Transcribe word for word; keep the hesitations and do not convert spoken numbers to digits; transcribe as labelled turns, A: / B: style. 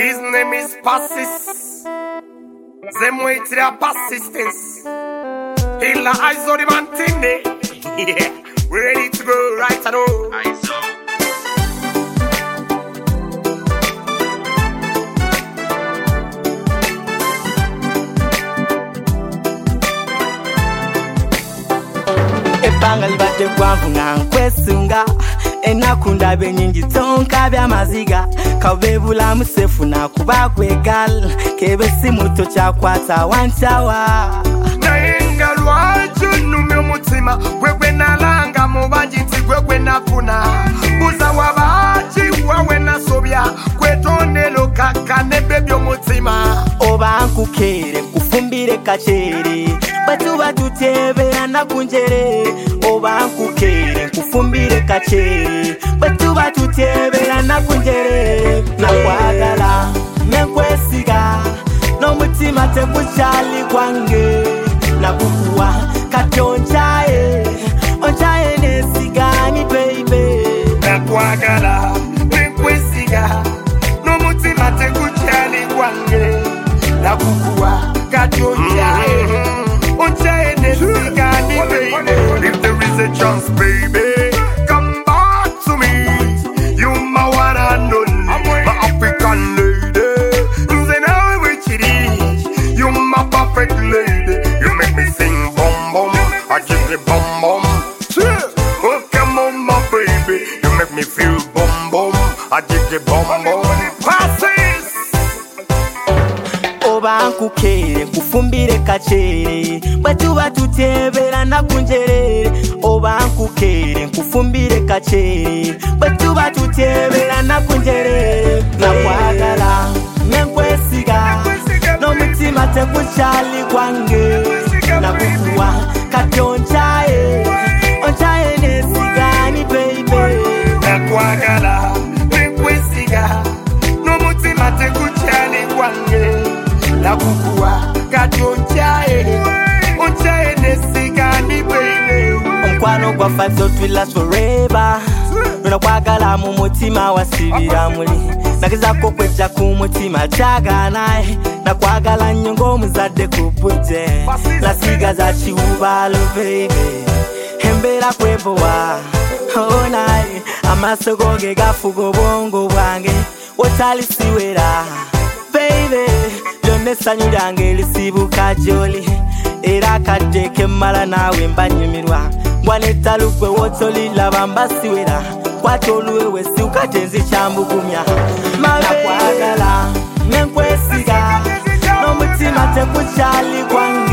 A: His name is Persis. Same way to their persistence. Hila eyes on the mountain. Yeah, we're ready to go right and all.
B: Bangali bate kwangu na nkwesunga enakunda benyingi tonka bya maziga kabebula musefu na kubagwegal kebe simuto chakwata wanchawa
A: nayenga lwaju nume mutima wewe nalanga mubajiti wewe nafuna buza wabaji wawe nasobya kwetondelo kakane bebyo mutima
B: oba nkukere kufumbire kachere batu batutebera nakunjere oba nkukere kufumbire kachere batu batutebera nakunjere nakwagala nenkwesiga no mutima tekuchali kwange nakukuwa katonchae onchae nesigani baby
A: nakwagala nenkwesiga no mutima tekuchali kwange nakukuwa katonchae onchae nesigani baby. If there is a chance baby, come back to me. You my one and only, my African lady. Then I will chitty. You my perfect lady. You make me sing bum bum, I give you bum bum. Oh come on my baby, you make me feel bum bum, I give you bum bum. Persis.
B: Oba nkukere kufumbire kachere batu batutebera nakunjere oba nkukere kufumbire kachere batu batutebera nakunjere nakwagala nenkwesiga no mutima tekuchali kwange nakukuwa katonchae onchae nesigani baby
A: nakwagala nenkwesiga no mutima tekuchali kwange nakukuwa katonchae onchae nesigani baby.
B: Omkwano gwa fanso last forever Nuna kwagala mu mutima wasibira muli Nakizako kweja ku mutima chaganae Na kwagala nyongo muzade kupute Nasiga za chiubalo baby Hembera kwebowa Oh nai Amaso goge gafugo bongo wange Wotali siwera Baby Jone sanyu yange lisibu kajoli Era kadeke mala nawe mbanyumirwa Ngwaneta lukwe wotoli labamba siwera Kwatoluwe wesi ukatenzi chambugumya Nakwagala nenkwesiga No mutima tekuchali kwangu